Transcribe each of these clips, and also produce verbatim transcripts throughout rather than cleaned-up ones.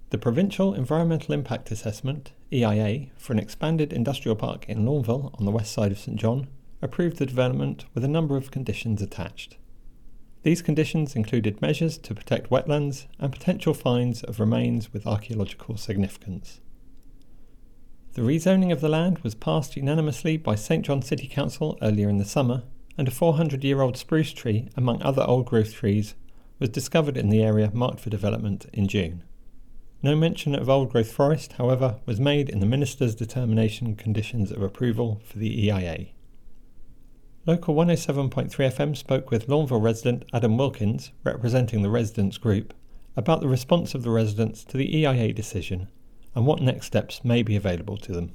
The Provincial Environmental Impact Assessment, E I A, for an expanded industrial park in Lawnville on the west side of St John approved the development with a number of conditions attached. These conditions included measures to protect wetlands and potential finds of remains with archaeological significance. The rezoning of the land was passed unanimously by St John City Council earlier in the summer, and a four hundred year old spruce tree, among other old growth trees, was discovered in the area marked for development in June. No mention of old growth forest, however, was made in the Minister's determination conditions of approval for the E I A. Local one oh seven point three F M spoke with Lawnville resident Adam Wilkins, representing the residents' group, about the response of the residents to the E I A decision and what next steps may be available to them.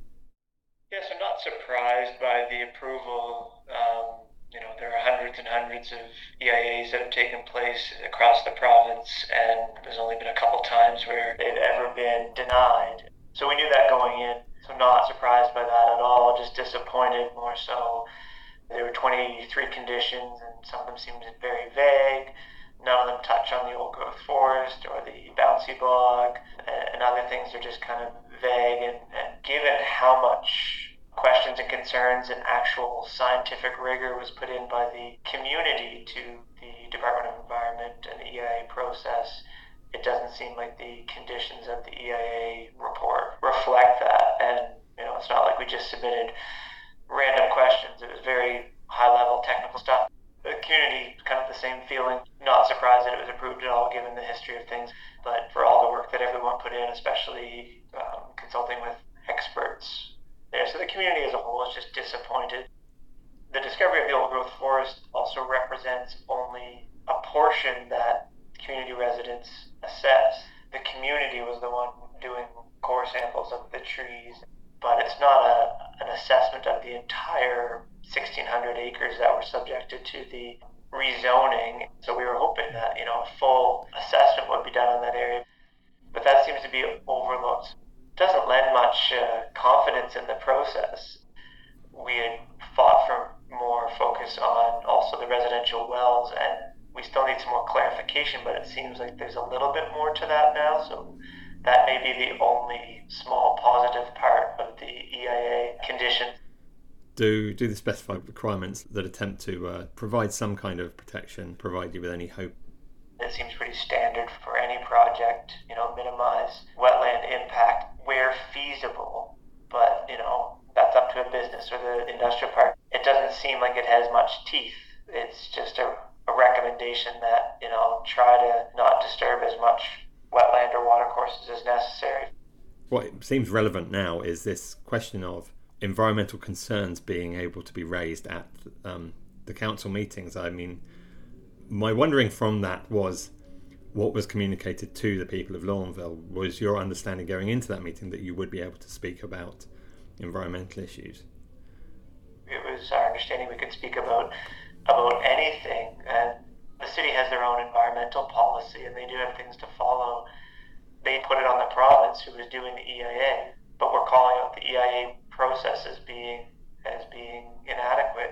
Yes, I'm not surprised by the approval. Um, you know, there are hundreds and hundreds of E I As that have taken place across the province, and there's only been a couple times where they've ever been denied. So we knew that going in, so not surprised by that at all, just disappointed more so. There were twenty-three conditions, and some of them seemed very vague. None of them touch on the old growth forest or the bouncy bog, and other things are just kind of vague. And, and given how much questions and concerns and actual scientific rigor was put in by the community to the Department of Environment and the E I A process, it doesn't seem like the conditions of the E I A report reflect that. And, you know, it's not like we just submitted random questions. It was very high-level technical stuff. The community is kind of the same feeling. Not surprised that it was approved at all, given the history of things. But for all the work that everyone put in, especially um, consulting with experts there. So the community as a whole is just disappointed. The discovery of the old growth forest also represents only a portion that community residents assess. The community was the one doing core samples of the trees, but it's not a, an assessment of the entire sixteen hundred acres that were subjected to the rezoning. So we were hoping that, you know, a full assessment would be done in that area, but that seems to be overlooked. Doesn't lend much uh, confidence in the process. We had fought for more focus on also the residential wells, and we still need some more clarification, but it seems like there's a little bit more to that now. So that may be the only small positive part of the E I A conditions. Do, do the specified requirements that attempt to uh, provide some kind of protection provide you with any hope? It seems pretty standard for any project, you know, minimize wetland impact where feasible, but, you know, that's up to a business or the industrial park. It doesn't seem like it has much teeth. It's just a, a recommendation that, you know, try to not disturb as much wetland or water courses as necessary. What seems relevant now is this question of environmental concerns being able to be raised at um, the council meetings. I mean, my wondering from that was what was communicated to the people of Lawnville. Was your understanding going into that meeting that you would be able to speak about environmental issues? It was our understanding we could speak about about anything, and the city has their own environmental policy and they do have things to follow. They put it on the province who was doing the E I A, but we're calling out the E I A process as being as being inadequate.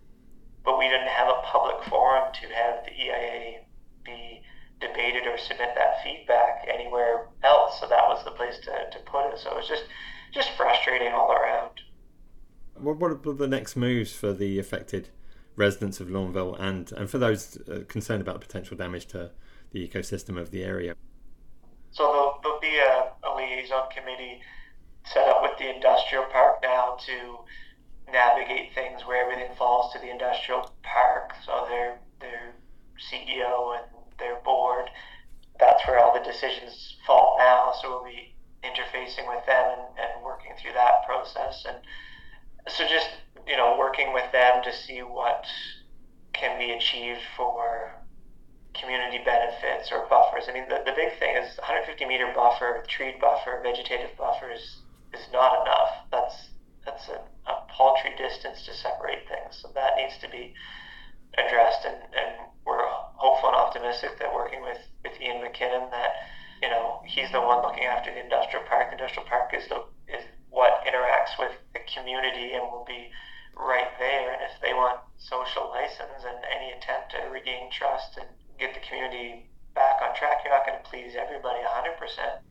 But we didn't have a public forum to have the E I A be debated or submit that feedback anywhere else, so that was the place to, to put it. So it was just just frustrating all around. What what are the next moves for the affected residents of Lawnville and, and for those uh, concerned about potential damage to the ecosystem of the area? So there'll, there'll be a, a liaison committee set up with the industrial park now to navigate things where everything falls to the industrial park. So their their C E O and their board, that's where all the decisions fall now. So we'll be interfacing with them and, and working through that process. And so just, you know, working with them to see what can be achieved for community benefits or buffers. I mean, the, the big thing is one hundred fifty meter buffer, treed buffer, vegetative buffer is, is not enough. That's that's a, a paltry distance to separate things. So that needs to be addressed, and, and we're hopeful and optimistic that working with, with Ian McKinnon, that, you know, he's the one looking after the industrial park. The industrial park is the is what interacts with the community and will be right there. And if they want social license and any attempt to regain trust and get the community back on track, you're not going to please everybody one hundred percent.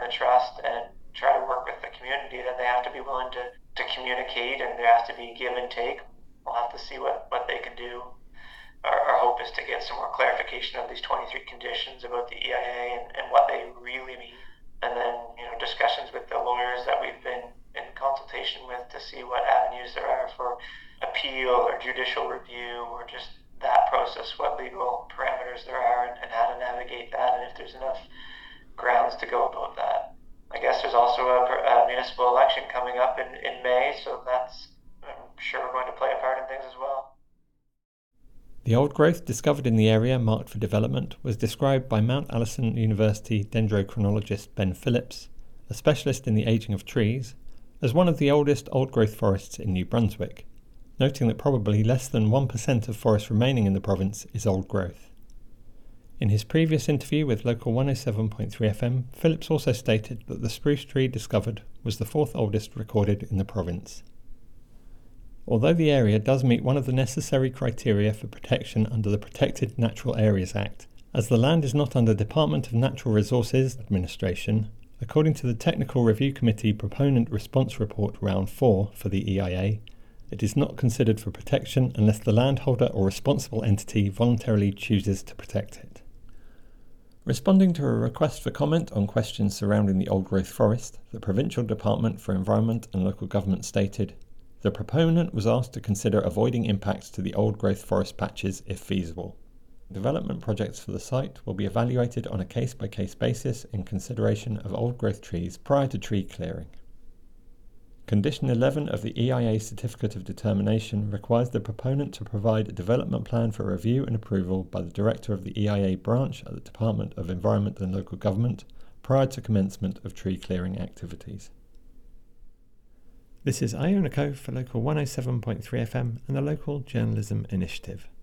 earn the trust and try to work with the community, then they have to be willing to, to communicate, and there has to be give and take. We'll have to see what, what they can do. Our, our hope is to get some more clarification of these twenty-three conditions about the E I A and, and what they really mean. And then, you know, discussions with the lawyers that we've been in consultation with to see what avenues there are for appeal or judicial review, or just that process, what legal parameters there are, and, and how to navigate that, and if there's enough grounds to go about that. I guess there's also a, a municipal election coming up in, in May, so that's, I'm sure, going to play a part in things as well. The old growth discovered in the area marked for development was described by Mount Allison University dendrochronologist Ben Phillips, a specialist in the aging of trees, as one of the oldest old-growth forests in New Brunswick, noting that probably less than one percent of forest remaining in the province is old growth. In his previous interview with Local one oh seven point three F M, Phillips also stated that the spruce tree discovered was the fourth oldest recorded in the province. Although the area does meet one of the necessary criteria for protection under the Protected Natural Areas Act, as the land is not under Department of Natural Resources administration, according to the Technical Review Committee Proponent Response Report Round four for the E I A, it is not considered for protection unless the landholder or responsible entity voluntarily chooses to protect it. Responding to a request for comment on questions surrounding the old-growth forest, the Provincial Department for Environment and Local Government stated, the proponent was asked to consider avoiding impacts to the old-growth forest patches if feasible. Development projects for the site will be evaluated on a case-by-case basis in consideration of old-growth trees prior to tree clearing. Condition eleven of the E I A Certificate of Determination requires the proponent to provide a development plan for review and approval by the Director of the E I A branch at the Department of Environment and Local Government prior to commencement of tree clearing activities. This is Iona Co for Local one oh seven point three F M and the Local Journalism Initiative.